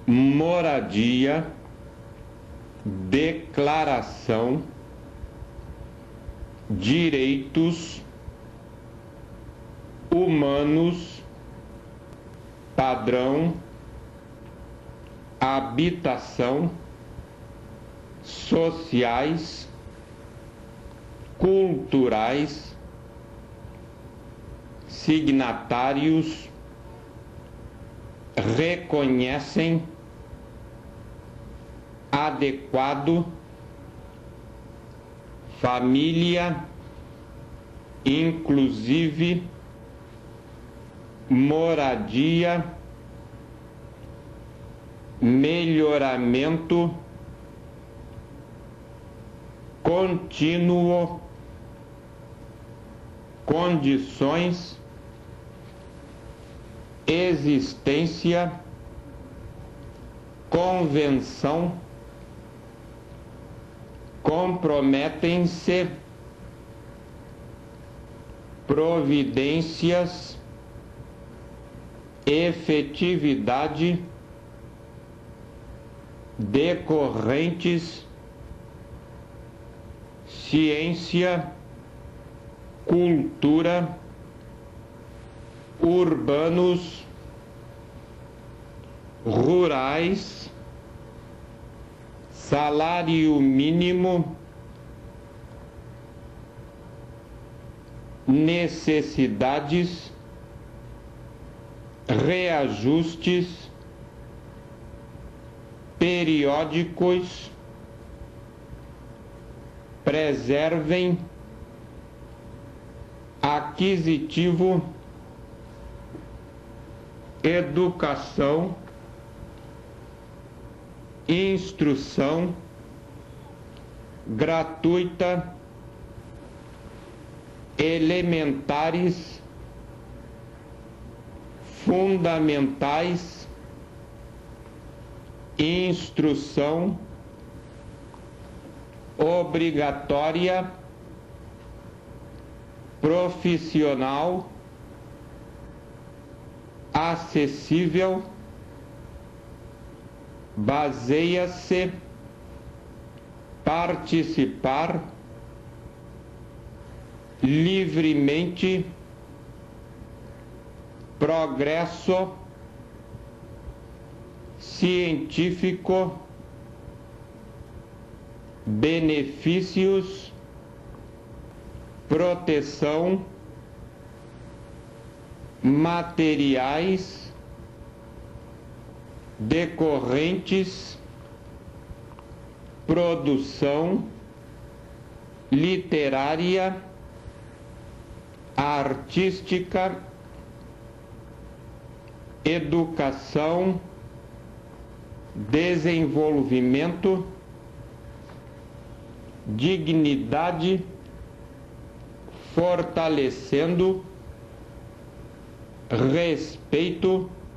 moradia, declaração, direitos humanos, padrão, habitação, sociais, culturais, signatários, reconhecem, adequado, família, inclusive, moradia, melhoramento, contínuo, condições, existência, convenção, comprometem-se, providências, efetividade, decorrentes, ciência, cultura, urbanos, rurais, salário mínimo, necessidades, reajustes, periódicos, preservem, aquisitivo, educação, instrução, gratuita, elementares, fundamentais, instrução, obrigatória, profissional, acessível, baseia-se, participar, livremente, progresso, científico, benefícios, proteção, materiais, decorrentes, produção, literária, artística, educação, desenvolvimento, dignidade, fortalecendo, respeito,